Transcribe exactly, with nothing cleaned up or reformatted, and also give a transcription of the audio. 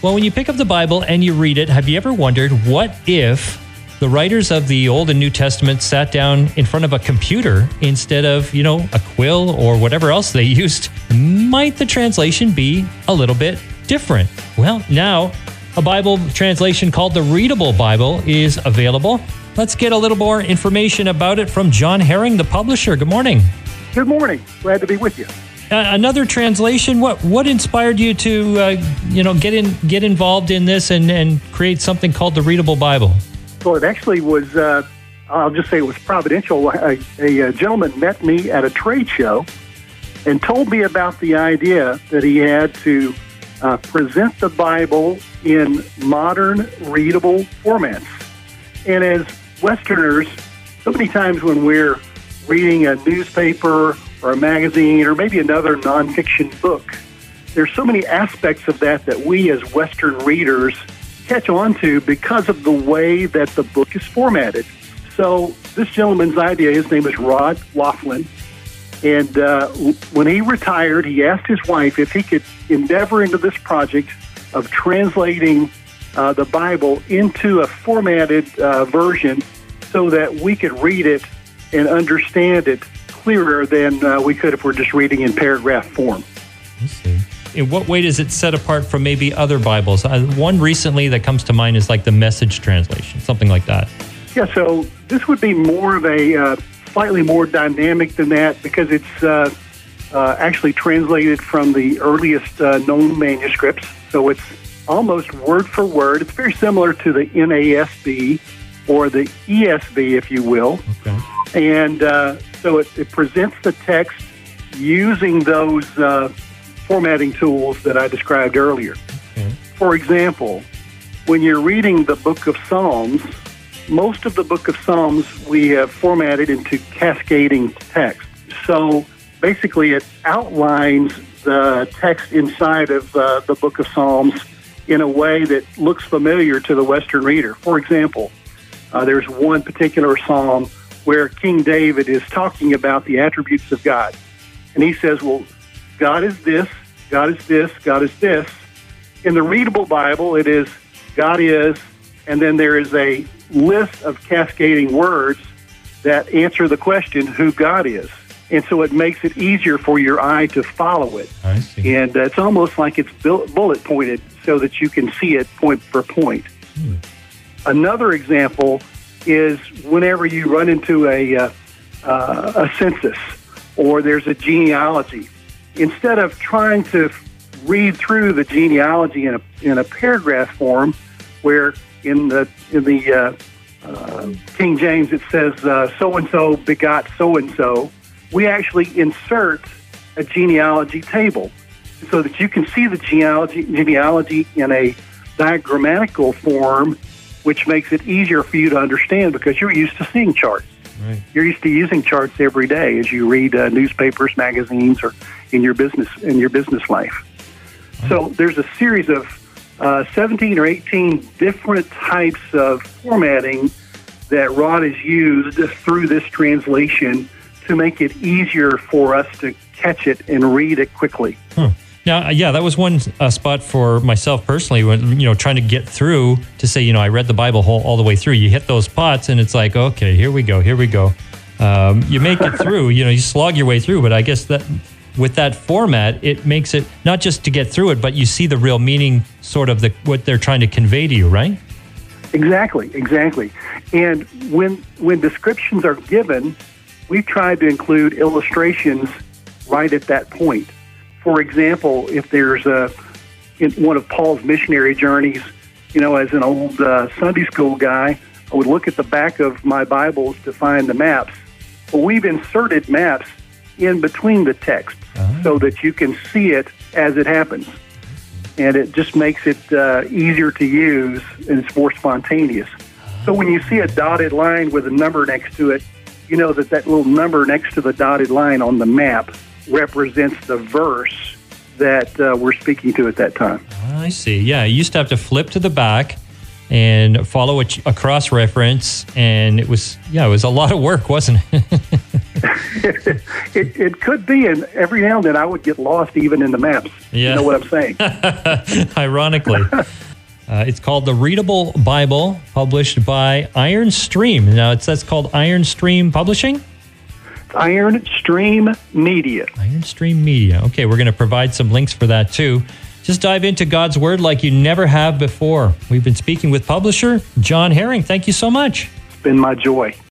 Well, when you pick up the Bible and you read it, have you ever wondered what if the writers of the Old and New Testament sat down in front of a computer instead of, you know, a quill or whatever else they used? Might the translation be a little bit different? Well, now a Bible translation called the Readable Bible is available. Let's get a little more information about it from John Herring, the publisher. Good morning. Good morning. Glad to be with you. Uh, another translation. What what inspired you to uh, you know get in get involved in this and, and create something called the Readable Bible? Well, it actually was. Uh, I'll just say it was providential. A, a, a gentleman met me at a trade show and told me about the idea that he had to uh, present the Bible in modern, readable formats. And as Westerners, so many times when we're reading a newspaper or a magazine or maybe another nonfiction book, there's so many aspects of that that we as Western readers catch on to because of the way that the book is formatted. So this gentleman's idea, his name is Rod Laughlin, and uh, when he retired, he asked his wife if he could endeavor into this project of translating uh, the Bible into a formatted uh, version so that we could read it and understand it clearer than uh, we could if we're just reading in paragraph form. I see. In what way does it set apart from maybe other Bibles? Uh, one recently that comes to mind is like the Message translation, something like that. Yeah, so this would be more of a uh, slightly more dynamic than that because it's uh, uh, actually translated from the earliest uh, known manuscripts. So it's almost word for word. It's very similar to the N A S B or the E S V, if you will. Okay. And uh, so it, it presents the text using those uh, formatting tools that I described earlier. Okay. For example, when you're reading the book of Psalms, most of the book of Psalms we have formatted into cascading text. So basically it outlines the text inside of uh, the book of Psalms in a way that looks familiar to the Western reader. For example, uh, there's one particular psalm where King David is talking about the attributes of God. And he says, well, God is this, God is this, God is this. In the Readable Bible, it is God is, and then there is a list of cascading words that answer the question who God is. And so it makes it easier for your eye to follow it. I see. And uh, it's almost like it's bullet pointed so that you can see it point for point. Hmm. Another example is whenever you run into a, uh, uh, a census or there's a genealogy, instead of trying to read through the genealogy in a in a paragraph form, where in the in the uh, uh, King James it says uh, so and so begot so and so, we actually insert a genealogy table so that you can see the genealogy genealogy in a diagrammatical form, which makes it easier for you to understand because you're used to seeing charts. Right. You're used to using charts every day as you read uh, newspapers, magazines, or in your business in your business life. Right. So there's a series of uh, seventeen or eighteen different types of formatting that Rod has used through this translation to make it easier for us to catch it and read it quickly. Huh. Now, yeah, that was one uh, spot for myself personally when, you know, trying to get through to say, you know, I read the Bible whole, all the way through. You hit those spots and it's like, okay, here we go, here we go. Um, you make it through, you know, you slog your way through. But I guess that with that format, it makes it not just to get through it, but you see the real meaning, sort of the what they're trying to convey to you, right? Exactly, exactly. And when when descriptions are given, we've tried to include illustrations right at that point. For example, if there's a in one of Paul's missionary journeys, you know, as an old uh, Sunday school guy, I would look at the back of my Bibles to find the maps. Well, we've inserted maps in between the texts uh-huh. so that you can see it as it happens. And it just makes it uh, easier to use, and it's more spontaneous. So when you see a dotted line with a number next to it, you know that that little number next to the dotted line on the map represents the verse that uh, we're speaking to at that time. I see. Yeah, you used to have to flip to the back and follow a, a cross-reference, and it was, yeah, it was a lot of work, wasn't it? it, it could be, and every now and then I would get lost even in the maps. Yeah. You know what I'm saying? Ironically. Uh, it's called The Readable Bible, published by Iron Stream. Now, it's that's called Iron Stream Publishing? Iron Stream Media. Iron Stream Media. Okay, we're going to provide some links for that, too. Just dive into God's Word like you never have before. We've been speaking with publisher John Herring. Thank you so much. It's been my joy.